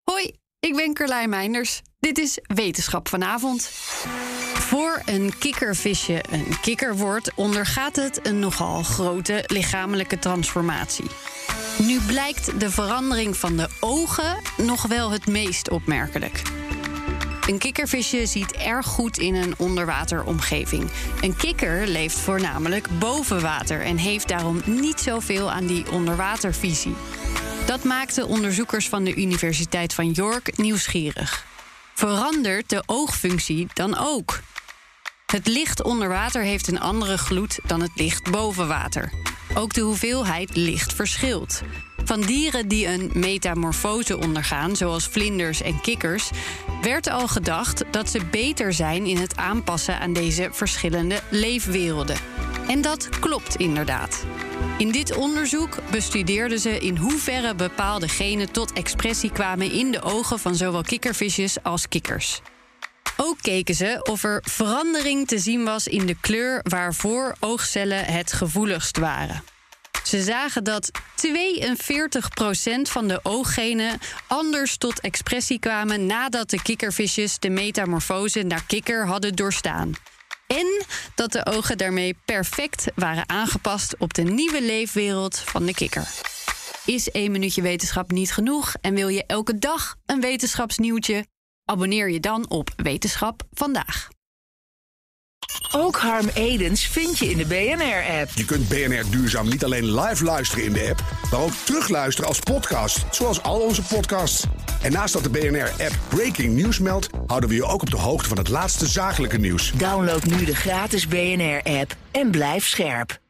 Hoi, ik ben Carlijn Meinders. Dit is Wetenschap vanavond. Voor een kikkervisje een kikker wordt, ondergaat het een nogal grote lichamelijke transformatie. Nu blijkt de verandering van de ogen nog wel het meest opmerkelijk. Een kikkervisje ziet erg goed in een onderwateromgeving. Een kikker leeft voornamelijk boven water en heeft daarom niet zoveel aan die onderwatervisie. Dat maakte onderzoekers van de Universiteit van York nieuwsgierig. Verandert de oogfunctie dan ook? Het licht onder water heeft een andere gloed dan het licht boven water. Ook de hoeveelheid licht verschilt. Van dieren die een metamorfose ondergaan, zoals vlinders en kikkers, werd al gedacht dat ze beter zijn in het aanpassen aan deze verschillende leefwerelden. En dat klopt inderdaad. In dit onderzoek bestudeerden ze in hoeverre bepaalde genen tot expressie kwamen in de ogen van zowel kikkervisjes als kikkers. Ook keken ze of er verandering te zien was in de kleur waarvoor oogcellen het gevoeligst waren. Ze zagen dat 42% van de ooggenen anders tot expressie kwamen nadat de kikkervisjes de metamorfose naar kikker hadden doorstaan. En dat de ogen daarmee perfect waren aangepast op de nieuwe leefwereld van de kikker. Is 1 minuutje wetenschap niet genoeg en wil je elke dag een wetenschapsnieuwtje? Abonneer je dan op Wetenschap Vandaag. Ook Harm Edens vind je in de BNR-app. Je kunt BNR Duurzaam niet alleen live luisteren in de app, maar ook terugluisteren als podcast, zoals al onze podcasts. En naast dat de BNR-app Breaking News meldt, houden we je ook op de hoogte van het laatste zakelijke nieuws. Download nu de gratis BNR-app en blijf scherp.